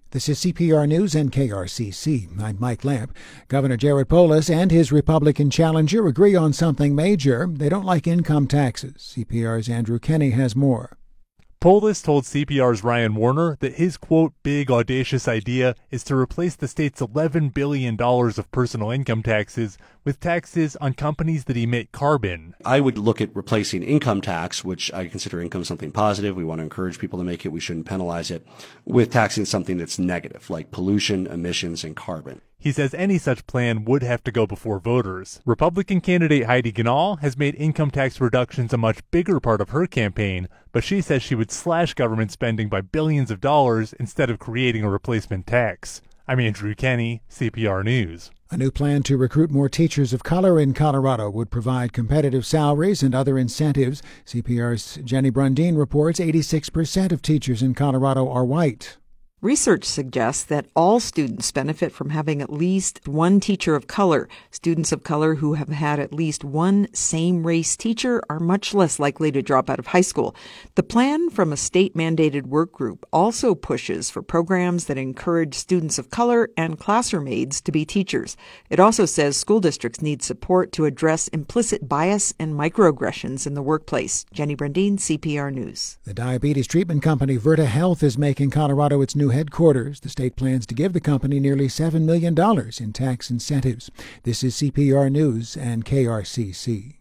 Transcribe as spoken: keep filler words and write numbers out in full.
This is C P R News and K R C C. I'm Mike Lamp. Governor Jared Polis and his Republican challenger agree on something major. They don't like income taxes. C P R's Andrew Kenney has more. Polis told C P R's Ryan Warner that his, quote, big audacious idea is to replace the state's eleven billion dollars of personal income taxes with taxes on companies that emit carbon. I would look at replacing income tax, which I consider income something positive. We want to encourage people to make it. We shouldn't penalize it, with taxing something that's negative, like pollution, emissions, and carbon. He says any such plan would have to go before voters. Republican candidate Heidi Ganahl has made income tax reductions a much bigger part of her campaign, but she says she would slash government spending by billions of dollars instead of creating a replacement tax. I'm Andrew Kenney, C P R News. A new plan to recruit more teachers of color in Colorado would provide competitive salaries and other incentives. C P R's Jenny Brundin reports eighty-six percent of teachers in Colorado are white. Research suggests that all students benefit from having at least one teacher of color. Students of color who have had at least one same-race teacher are much less likely to drop out of high school. The plan from a state-mandated work group also pushes for programs that encourage students of color and classroom aides to be teachers. It also says school districts need support to address implicit bias and microaggressions in the workplace. Jenny Brundin, C P R News. The diabetes treatment company Virta Health is making Colorado its new headquarters. The state plans to give the company nearly seven million dollars in tax incentives. This is C P R News and K R C C.